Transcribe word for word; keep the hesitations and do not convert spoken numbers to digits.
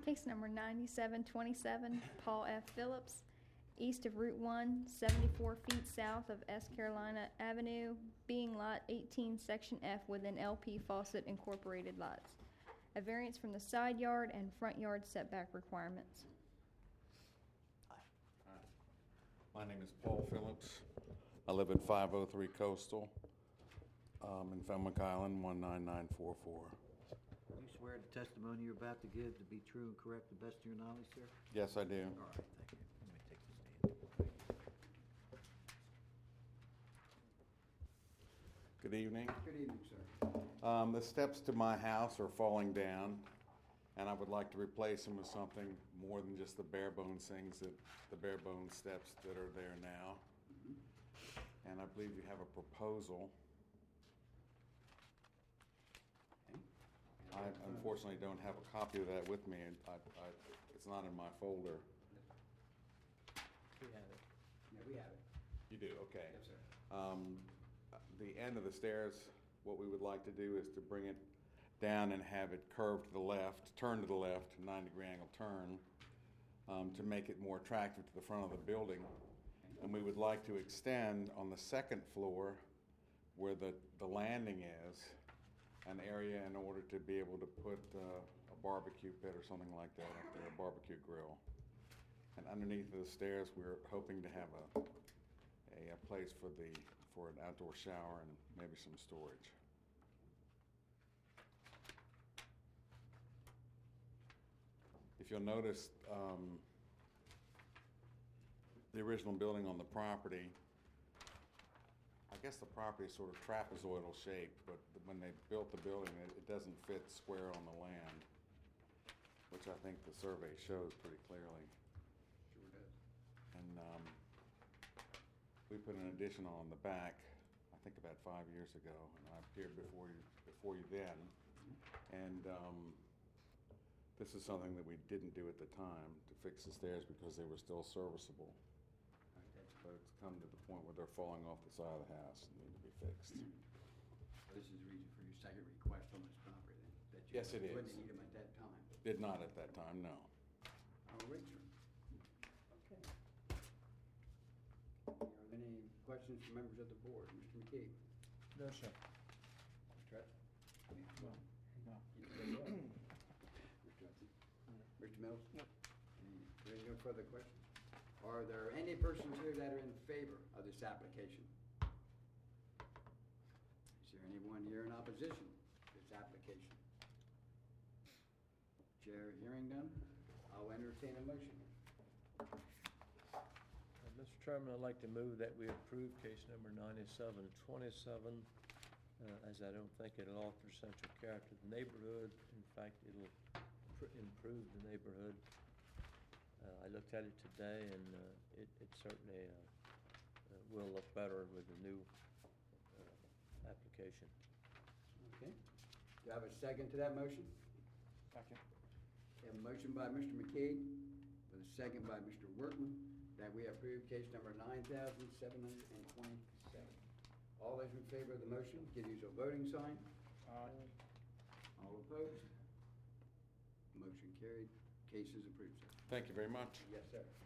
Case number ninety-seven twenty-seven, Paul F. Phillips, east of Route one, seventy-four feet south of S. Carolina Avenue, being Lot eighteen, Section F, within L P Fawcett Incorporated lots. A variance from the side yard and front yard setback requirements. Hi. My name is Paul Phillips. I live at five oh three Coastal um, in Falmouth Island, one nine nine four four. You swear the testimony you're about to give to be true and correct to the best of your knowledge, sir? Yes, I do. All right, thank you. Let me take the stand. Good evening. Good evening, sir. Um, the steps to my house are falling down, and I would like to replace them with something more than just the bare bones things that the bare bones steps that are there now. Mm-hmm. And I believe you have a proposal. Okay. I unfortunately don't have a copy of that with me, and I, I, it's not in my folder. We have it. Yeah, we have it. You do, okay. Yes, sir. Um, the end of the stairs, what we would like to do is to bring it down and have it curve to the left, turn to the left, ninety degree angle turn, um, to make it more attractive to the front of the building. And we would like to extend on the second floor where the, the landing is, an area in order to be able to put uh, a barbecue pit or something like that up there, a barbecue grill. And underneath the stairs, we're hoping to have a, a, a place for the for an outdoor shower and maybe some storage. If you'll notice, um, the original building on the property, I guess the property is sort of trapezoidal shaped, but when they built the building, it, it doesn't fit square on the land, which I think the survey shows pretty clearly. Sure does. And um, we put an addition on the back, I think about five years ago, and I appeared before you before you then. And um, this is something that we didn't do at the time to fix the stairs because they were still serviceable. But it's come to the point where they're falling off the side of the house and need to be fixed. This is the reason for your second request on this property, then? That you Yes, it wouldn't is. need them at that time. Did not at that time, no. All right, sir. Okay. Are there any questions from members of the board? Mister McKee? No, sir. Mister Hudson? No. No. You did well. Mister Hudson? Mister Mills? No. Any- There are no further questions? Are there any persons here that are in favor of this application? Is there anyone here in opposition to this application? Chair hearing none, I'll entertain a motion. Uh, Mister Chairman, I'd like to move that we approve case number ninety-seven twenty-seven, uh, as I don't think it'll alter central character of the neighborhood. In fact, it'll pr- improve the neighborhood. Uh, I looked at it today, and uh, it, it certainly uh, uh, will look better with the new uh, application. Okay. Do I have a second to that motion? Second. We have a motion by Mister McKee, with a second by Mister Workman, that we approve case number nine thousand seven hundred twenty-seven. All those in favor of the motion, give use a voting sign. Aye. All opposed? Motion carried. Case is approved, sir. Thank you very much. Yes, sir.